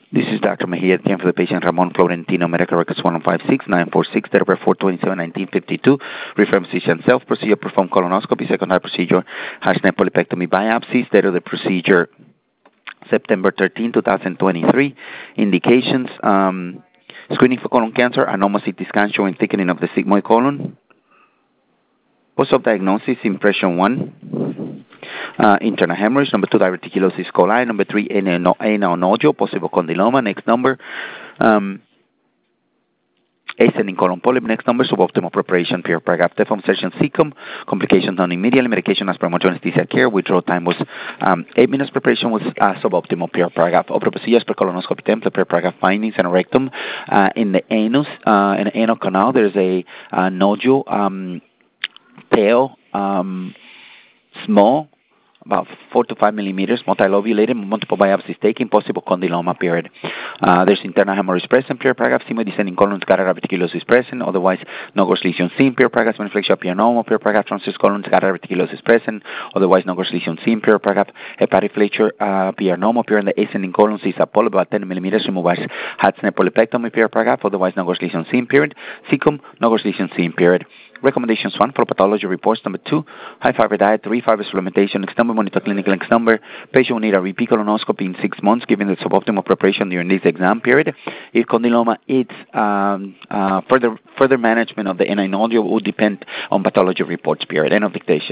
This is Dr. Mejia at the end for the patient Ramon Florentino, medical records 1156946, date of birth 4/27/1952, referred physician self-procedure, performed colonoscopy, secondary procedure, HashNet polypectomy biopsies, date of the procedure September 13, 2023, indications, screening for colon cancer, a normal CT scan showing thickening of the sigmoid colon, post-op diagnosis, impression 1, internal hemorrhage, number 2, diverticulosis coli, number 3, anal nodule, possible condyloma, next number, ascending colon polyp, next number, suboptimal preparation, period, paragraph, deform session, cecum, complications done immediately, medication as per module anesthesia care, withdrawal time was 8 minutes, preparation was suboptimal, period, paragraph, opera procedures per colonoscopy template, period, paragraph, findings and rectum, in the anus, in the anal canal, there's a nodule, pale, small, about 4 to 5 millimeters, multilobulated, multiple biopsies taken, possible condyloma, period. There's internal hemorrhage present, period, paragraph, descending colon, scatter reticulosis present, otherwise no gross lesion seen, period, paragraph, inflection appear normal, period, paragraph, transverse colon, scatter reticulosis present, otherwise no gross lesion seen, period, paragraph, hepatic flexure appear normal, period, in the ascending colon, sees a polyp about 10 millimeters, removed as HashNet polypectomy, period, paragraph, otherwise no gross lesion seen, period, cecum, no gross lesion seen, period. Recommendations 1 for pathology reports. Number 2, high fiber diet. 3, fiber supplementation. Next number, monitor clinical. Next number, patient will need a repeat colonoscopy in 6 months given the suboptimal preparation during this exam period. If condyloma, it's further management of the NI nodule will depend on pathology reports, period. End of dictation.